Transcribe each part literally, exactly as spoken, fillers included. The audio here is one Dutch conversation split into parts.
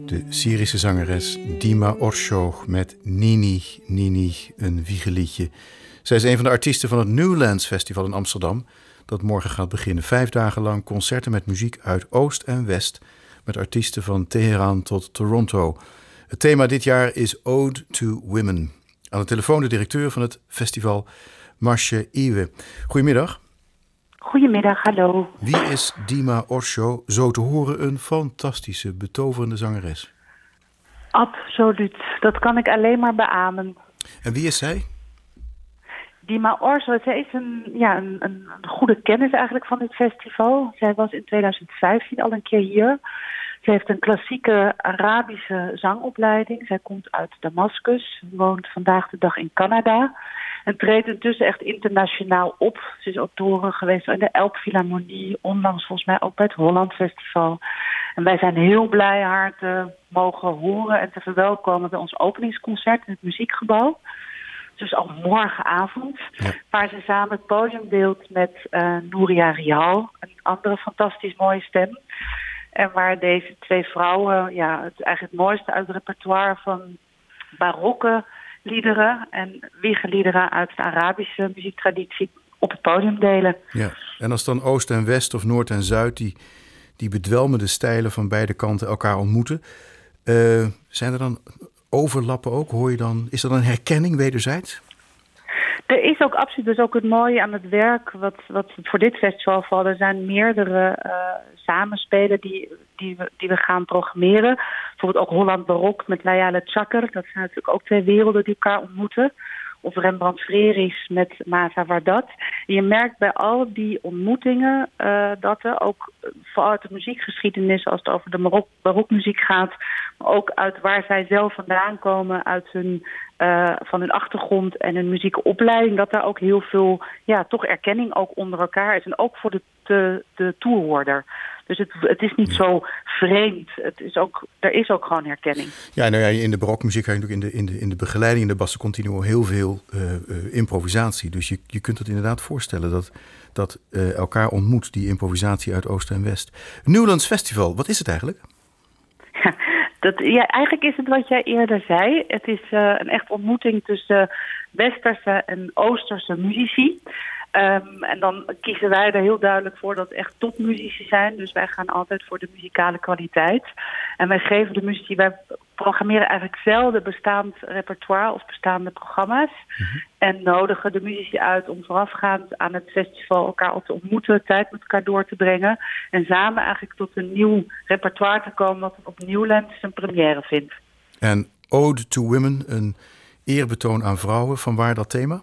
De Syrische zangeres Dima Orsho met Nini, Nini, een wiegeliedje. Zij is een van de artiesten van het Newlands Festival in Amsterdam, dat morgen gaat beginnen. Vijf dagen lang concerten met muziek uit Oost en West, met artiesten van Teheran tot Toronto. Het thema dit jaar is Ode to Women. Aan de telefoon de directeur van het festival, Marsje Iwe. Goedemiddag. Goedemiddag, hallo. Wie is Dima Orsho? Zo te horen een fantastische, betoverende zangeres. Absoluut, dat kan ik alleen maar beamen. En wie is zij? Dima Orsho, zij is een, ja, een, een, een goede kennis eigenlijk van dit festival. Zij was in twintig vijftien al een keer hier. Ze heeft een klassieke Arabische zangopleiding. Zij komt uit Damascus, woont vandaag de dag in Canada. En treedt intussen echt internationaal op. Ze is ook te horen geweest in de Elbphilharmonie, onlangs volgens mij ook bij het Holland Festival. En wij zijn heel blij haar te mogen horen en te verwelkomen bij ons openingsconcert in het Muziekgebouw. Dus al morgenavond, ja. Waar ze samen het podium deelt met uh, Nouria Rial, een andere fantastisch mooie stem. En waar deze twee vrouwen, ja, het eigenlijk het mooiste uit het repertoire van barokke liederen en wiegeliederen uit de Arabische muziektraditie op het podium delen. Ja, en als dan Oost en West of Noord en Zuid, die, die bedwelmende stijlen van beide kanten elkaar ontmoeten, uh, zijn er dan overlappen ook? Hoor je dan, is er dan herkenning wederzijds? Er is ook absoluut, dus ook het mooie aan het werk wat, wat voor dit festival valt. Er zijn meerdere uh, samenspelen die, die, we, die we gaan programmeren. Bijvoorbeeld ook Holland Barok met Layale Chakr. Dat zijn natuurlijk ook twee werelden die elkaar ontmoeten. Of Rembrandt Freris met Masa Wardat. En je merkt bij al die ontmoetingen uh, dat er ook vooral uit de muziekgeschiedenis, als het over de barok, barokmuziek gaat, maar ook uit waar zij zelf vandaan komen, uit hun, uh, van hun achtergrond en hun muziekopleiding, dat daar ook heel veel, ja, toch erkenning ook onder elkaar is. En ook voor de, de, de toehoorder. Dus het, het is niet zo vreemd. Het is ook, er is ook gewoon herkenning. Ja, nou ja, in de barokmuziek ga je natuurlijk in de, in de, in de begeleiding, in de basso continuo, heel veel uh, uh, improvisatie. Dus je, je kunt het inderdaad voorstellen dat, dat uh, elkaar ontmoet, die improvisatie uit Oost en West. Newlands Festival, wat is het eigenlijk? Ja, dat, ja, eigenlijk is het wat jij eerder zei. Het is uh, een echt ontmoeting tussen Westerse en Oosterse muzici. Um, en dan kiezen wij er heel duidelijk voor dat het echt topmuzici zijn. Dus wij gaan altijd voor de muzikale kwaliteit. En wij geven de muzici, wij programmeren eigenlijk zelden bestaand repertoire of bestaande programma's. Mm-hmm. En nodigen de muzici uit om voorafgaand aan het festival elkaar op te ontmoeten, tijd met elkaar door te brengen. En samen eigenlijk tot een nieuw repertoire te komen wat op Newlands zijn première vindt. En Ode to Women, een eerbetoon aan vrouwen, vanwaar dat thema?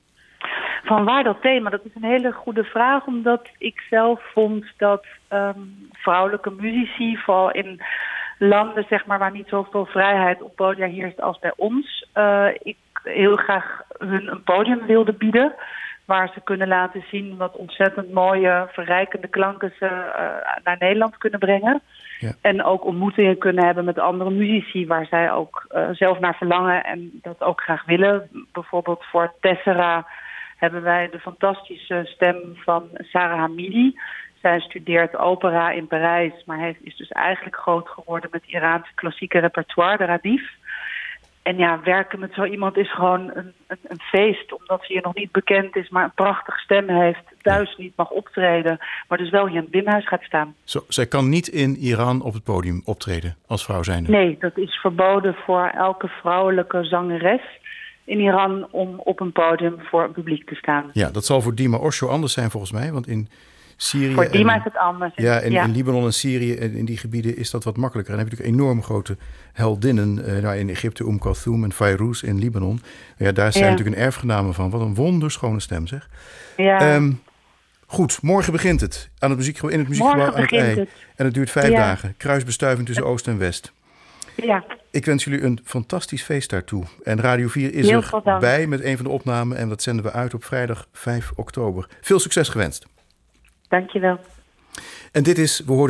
Van waar dat thema? Dat is een hele goede vraag, omdat ik zelf vond dat um, vrouwelijke muzici, vooral in landen zeg maar, waar niet zoveel vrijheid op podia heerst als bij ons, uh, ik heel graag hun een podium wilde bieden, waar ze kunnen laten zien wat ontzettend mooie, verrijkende klanken ze uh, naar Nederland kunnen brengen. Ja. En ook ontmoetingen kunnen hebben met andere muzici, waar zij ook uh, zelf naar verlangen en dat ook graag willen. Bijvoorbeeld voor Tessera hebben wij de fantastische stem van Sarah Hamidi. Zij studeert opera in Parijs, maar heeft, is dus eigenlijk groot geworden met Iraanse klassieke repertoire, de Radif. En ja, werken met zo iemand is gewoon een, een, een feest, omdat ze hier nog niet bekend is, maar een prachtige stem heeft, thuis niet mag optreden, maar dus wel hier in het Bimhuis gaat staan. Zo, zij kan niet in Iran op het podium optreden als vrouw zijnde? Nee, dat is verboden voor elke vrouwelijke zangeres in Iran om op een podium voor het publiek te staan. Ja, dat zal voor Dima Orsho anders zijn volgens mij, want in Syrië... Voor Dima en, is het anders. Ja, en ja. in Libanon en Syrië en in die gebieden is dat wat makkelijker. En dan heb je natuurlijk enorm grote heldinnen. Uh, nou, in Egypte Umm Kulthum en Fayrouz in Libanon. Ja, daar zijn ja. natuurlijk een erfgename van. Wat een wonderschone stem, zeg. Ja. Um, goed, morgen begint het. Aan het muziek, in het muziekgebouw aan het ei. Het. En het duurt vijf ja. dagen. Kruisbestuiving tussen Oost en West. Ja. Ik wens jullie een fantastisch feest daartoe. En Radio vier is Heel er bij met een van de opnamen. En dat zenden we uit op vrijdag vijf oktober. Veel succes gewenst. Dankjewel. En dit is, we hoorden